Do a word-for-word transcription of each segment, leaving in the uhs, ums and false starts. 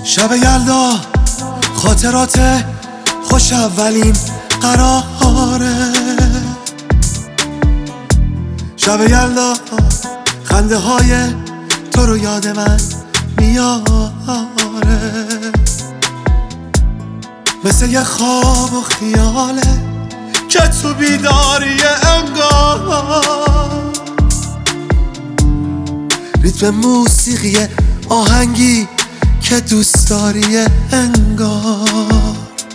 شب یلدا خاطرات خوش اولین قراره. شب یلدا خنده های تو رو یاد من میاره، مثل یه خواب و خیاله که تو بیداری انگار. ریتم موسیقی آهنگی که دوست داری انگار.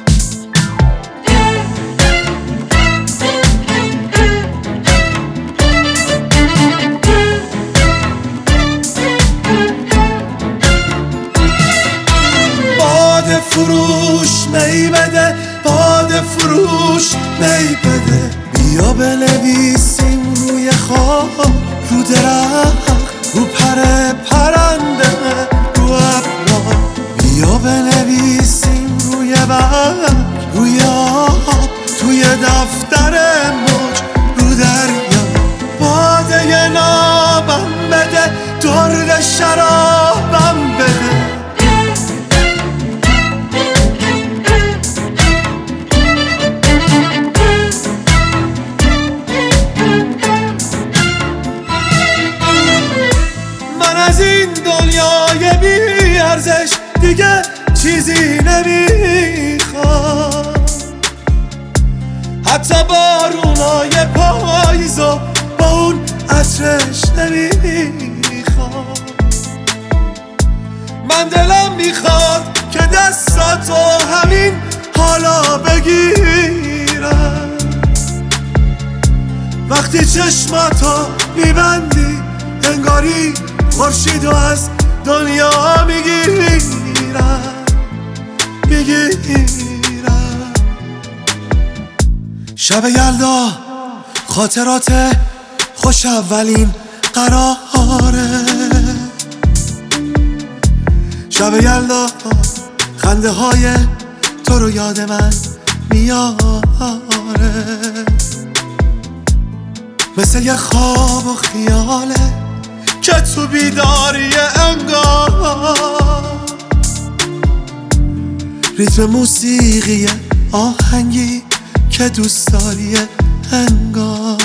باد فروش می بده، باد فروش می بده. بیا بنویسیم روی خواب، رو درخت، رو پر پرنده، رو ابرها. بیا بنویسیم روی برگ، روی آب، توی دفتر موج، رو دریا. باده نابم بده، درد شرابم بده. از این دنیای بی ارزش دیگه چیزی نمیخوام، حتی بارونای پاییزو با اون عطرش نمیخوام. من دلم میخواد که دستاتو همین حالا بگیرم، وقتی چشماتو میبندی انگاری خورشیدو از دنیا میگیرم میگیرم. شب یلدا خاطرات خوش اولین قراره. شب یلدا خنده های تو رو یاد من میاره، مثل یه خواب و خیاله که تو بیداری انگار. ریتم موسیقی آهنگی که دوست داری انگار.